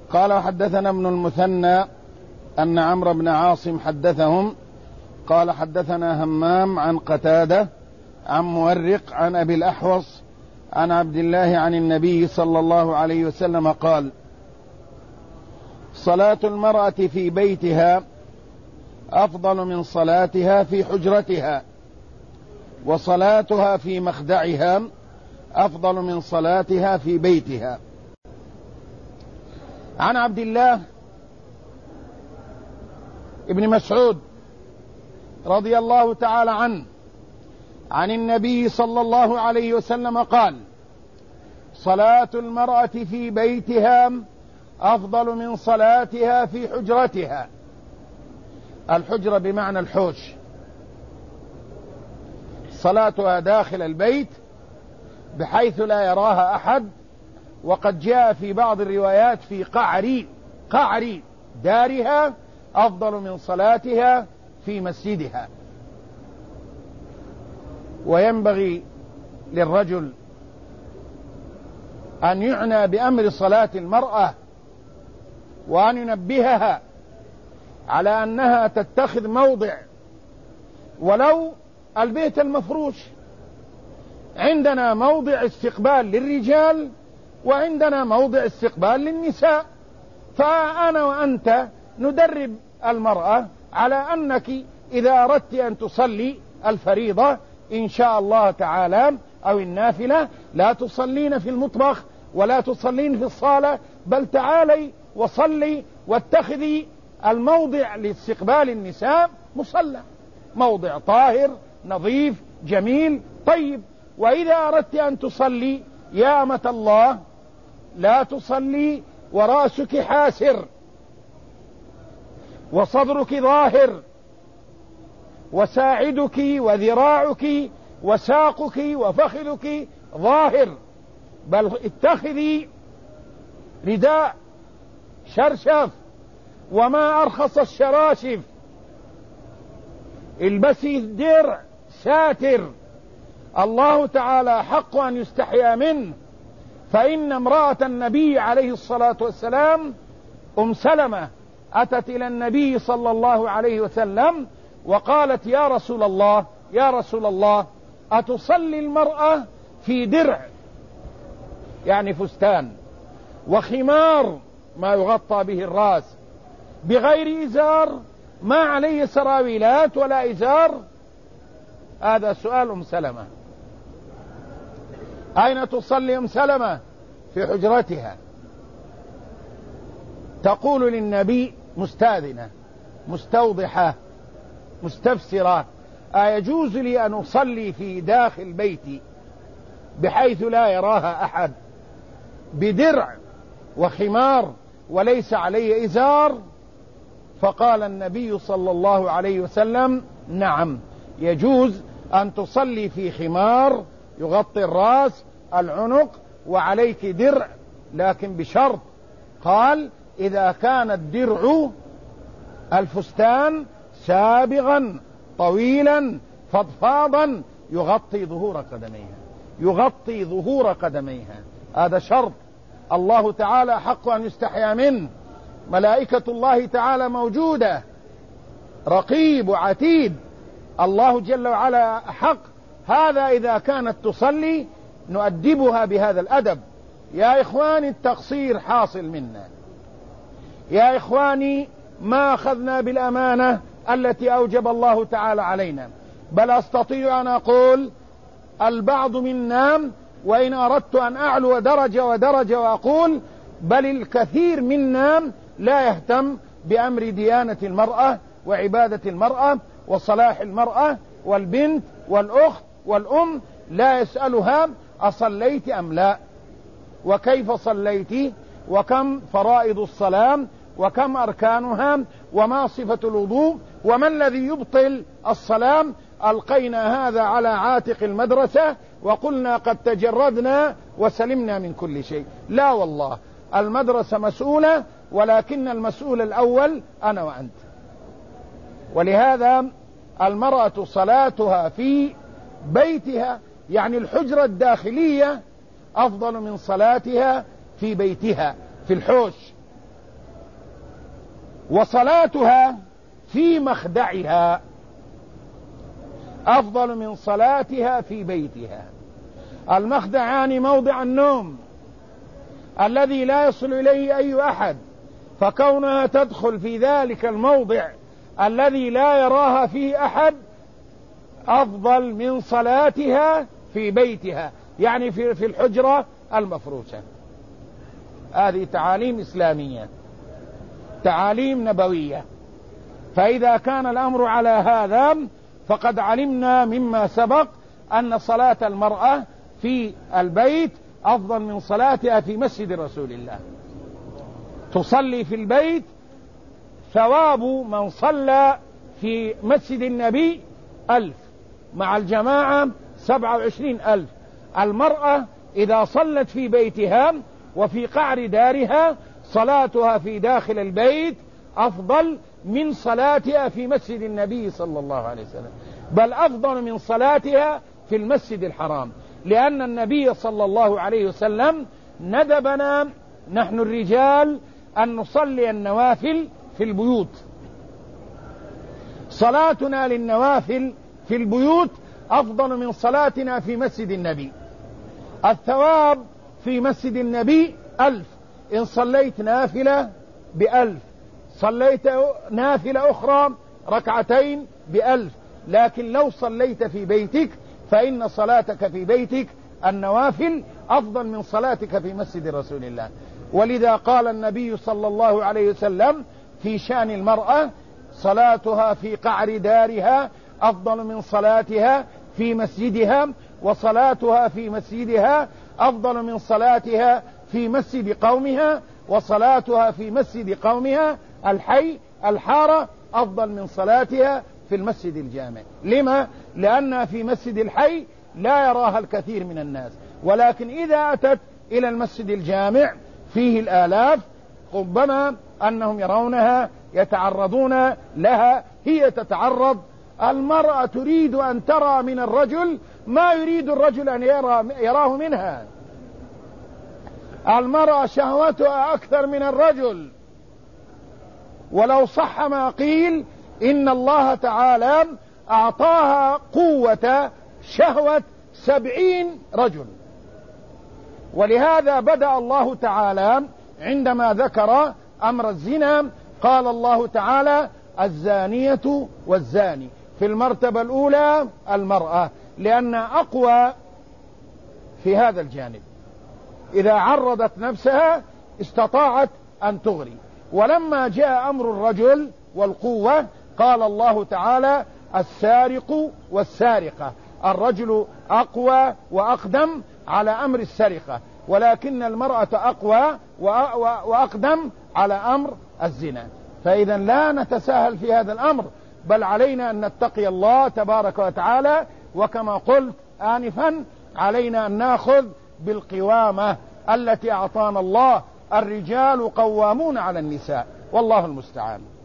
قال حدثنا ابن المثنى أن عمرو بن عاصم حدثهم قال حدثنا همام عن قتادة عن مورق عن أبي الأحوص عن عبد الله عن النبي صلى الله عليه وسلم قال: صلاة المرأة في بيتها أفضل من صلاتها في حجرتها، وصلاتها في مخدعها أفضل من صلاتها في بيتها. عن عبد الله ابن مسعود رضي الله تعالى عنه عن النبي صلى الله عليه وسلم قال: صلاة المرأة في بيتها أفضل من صلاتها في حجرتها. الحجرة بمعنى الحوش، صلاتها داخل البيت بحيث لا يراها أحد. وقد جاء في بعض الروايات في قعر دارها أفضل من صلاتها في مسجدها. وينبغي للرجل أن يعنى بأمر صلاة المرأة وأن ينبهها على أنها تتخذ موضع ولو البيت المفروش. عندنا موضع استقبال للرجال وعندنا موضع استقبال للنساء، فأنا وأنت ندرب المرأة على أنك إذا أردت أن تصلي الفريضة إن شاء الله تعالى أو النافلة لا تصلين في المطبخ ولا تصلين في الصالة، بل تعالي وصلي واتخذي الموضع لاستقبال النساء مصلى، موضع طاهر نظيف جميل طيب. وإذا أردت أن تصلي يا أمة الله لا تصلي ورأسك حاسر وصدرك ظاهر وساعدك وذراعك وساقك وفخذك ظاهر، بل اتخذي رداء شرشف وما أرخص الشراشف، البسي درع ساتر. الله تعالى حق أن يستحيا منه، فإن امرأة النبي عليه الصلاة والسلام أم سلمة أتت إلى النبي صلى الله عليه وسلم وقالت: يا رسول الله يا رسول الله، أتصلي المرأة في درع يعني فستان وخمار ما يغطى به الرأس بغير إزار، ما عليه سراويلات ولا إزار؟ هذا سؤال أم سلمة. أين تصلي أم سلمة؟ في حجرتها. تقول للنبي مستاذنة مستوضحة مستفسرة: أيجوز لي أن أصلي في داخل بيتي بحيث لا يراها أحد بدرع وخمار وليس علي إزار؟ فقال النبي صلى الله عليه وسلم: نعم، يجوز أن تصلي في خمار يغطي الرأس العنق وعليك درع، لكن بشرط. قال: إذا كان الدرع الفستان سابغا طويلا فضفاضا يغطي ظهور قدميها، هذا شرط. الله تعالى حق أن يستحيا منه، ملائكة الله تعالى موجودة رقيب وعتيد، الله جل وعلا حق. هذا إذا كانت تصلي نؤدبها بهذا الأدب. يا إخواني التقصير حاصل منا، يا إخواني ما أخذنا بالأمانة التي أوجب الله تعالى علينا، بل أستطيع أن أقول البعض منا، وإن أردت أن أعلو درجة وأقول بل الكثير منا لا يهتم بأمر ديانة المرأة وعبادة المرأة وصلاح المرأة والبنت والأخت والأم، لا يسألها أصليت أم لا، وكيف صليت، وكم فرائض الصلاة، وكم أركانها، وما صفة الوضوء، وما الذي يبطل الصلاة. ألقينا هذا على عاتق المدرسة وقلنا قد تجردنا وسلمنا من كل شيء. لا والله، المدرسة مسؤولة، ولكن المسؤول الأول أنا وأنت. ولهذا المرأة صلاتها في بيتها يعني الحجرة الداخلية أفضل من صلاتها في بيتها في الحوش. وصلاتها في مخدعها أفضل من صلاتها في بيتها. المخدع يعني موضع النوم الذي لا يصل إليه أي أحد، فكونها تدخل في ذلك الموضع الذي لا يراها فيه أحد أفضل من صلاتها في بيتها، يعني في الحجرة المفروشة. هذه تعاليم إسلامية، تعاليم نبوية. فإذا كان الأمر على هذا فقد علمنا مما سبق أن صلاة المرأة في البيت أفضل من صلاتها في مسجد رسول الله. تصلي في البيت ثواب من صلى في مسجد النبي 1000 مع الجماعة 27,000. المرأة إذا صلت في بيتها وفي قعر دارها صلاتها في داخل البيت أفضل من صلاتها في مسجد النبي صلى الله عليه وسلم، بل أفضل من صلاتها في المسجد الحرام، لأن النبي صلى الله عليه وسلم ندبنا نحن الرجال أن نصلي النوافل في البيوت. صلاتنا للنوافل في البيوت أفضل من صلاتنا في مسجد النبي. الثواب في مسجد النبي 1000، إن صليت نافلة 1000، صليت نافلة أخرى ركعتين 1000. لكن لو صليت في بيتك فإن صلاتك في بيتك النوافل أفضل من صلاتك في مسجد رسول الله. ولذا قال النبي صلى الله عليه وسلم في شأن المرأة: صلاتها في قعر دارها أفضل من صلاتها في مسجدها، وصلاتها في مسجدها أفضل من صلاتها في مسجد قومها، وصلاتها في مسجد قومها الحي الحارة أفضل من صلاتها في المسجد الجامع. لما؟ لأنها في مسجد الحي لا يراها الكثير من الناس، ولكن إذا أتت إلى المسجد الجامع فيه الآلاف ربما أنهم يرونها يتعرضون لها، هي تتعرض. المرأة تريد أن ترى من الرجل ما يريد الرجل أن يراه منها. المرأة شهوتها أكثر من الرجل، ولو صح ما قيل إن الله تعالى أعطاها قوة شهوة 70 رجل. ولهذا بدأ الله تعالى عندما ذكر أمر الزنا قال الله تعالى: الزانية والزاني. في المرتبة الأولى المرأة، لأن أقوى في هذا الجانب، إذا عرضت نفسها استطاعت أن تغري. ولما جاء أمر الرجل والقوة قال الله تعالى: السارق والسارقة. الرجل أقوى وأقدم على أمر السرقة، ولكن المرأة أقوى وأقدم على أمر الزنا. فإذا لا نتساهل في هذا الأمر، بل علينا أن نتقي الله تبارك وتعالى، وكما قلت آنفا علينا أن نأخذ بالقوامة التي أعطانا الله. الرجال قوامون على النساء، والله المستعان.